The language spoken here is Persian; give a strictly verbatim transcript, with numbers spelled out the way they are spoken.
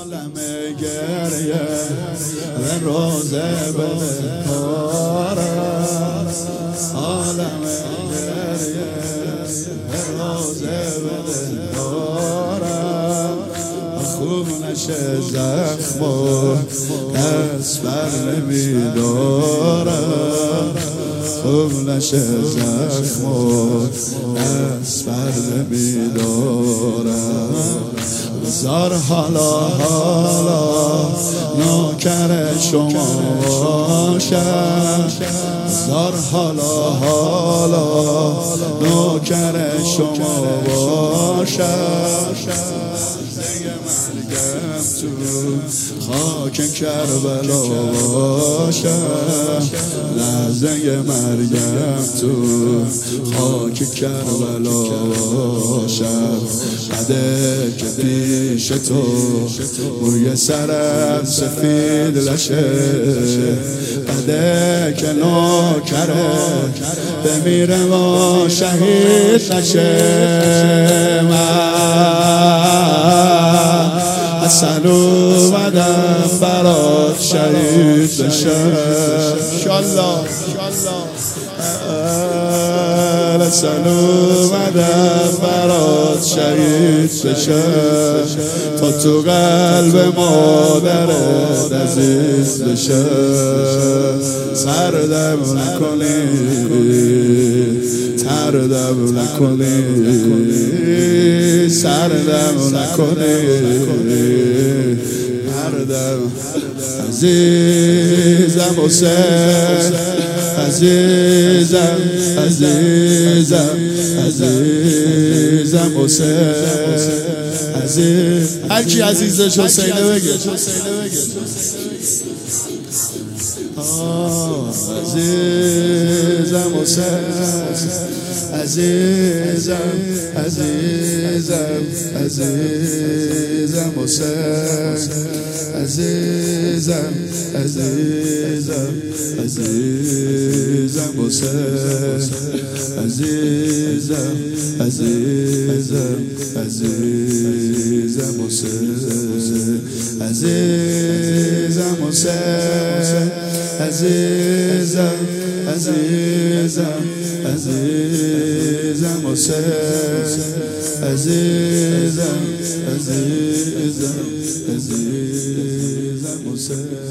عالم گریه و روزه بهارم، عالم گریه و روزه بهارم، خوب نشه زخم و کس بر نمیدارم، خوب نشه زخم و کس بر نمیدارم. بذار حالا حالا نوکر شما باشم، بذار حالا حالا نوکر شما باشم، مرگم تو خاک کربلا باشم، لحظه مرگم تو خاک کربلا باشم. بده که پیش تو موی سرم سفید لشه، بده که نوکره بمیره و شهید نشه. من اصلا اومدم برات شهید بشم، انشالله اصلا اومدم برات شهید بشم، تا تو قلب مادرت عزیز بشم. سردم نکنی تردم نکنی، سردم نکنی تردم. عزیزم حسین، عزیزم عزیزم عزیزم حسین، عزیز هر کی عزیزش حسینه بگه. عزیزم حسین، عزیزم عزیزم عزیزم حسین، عزیزم عزیزم عزیزم حسین، عزیزم عزیزم عزیزم حسین، عزیزم حسین، عزیزم عزیزم عزیزم حسین، عزیزم عزیزم عزیزم حسین.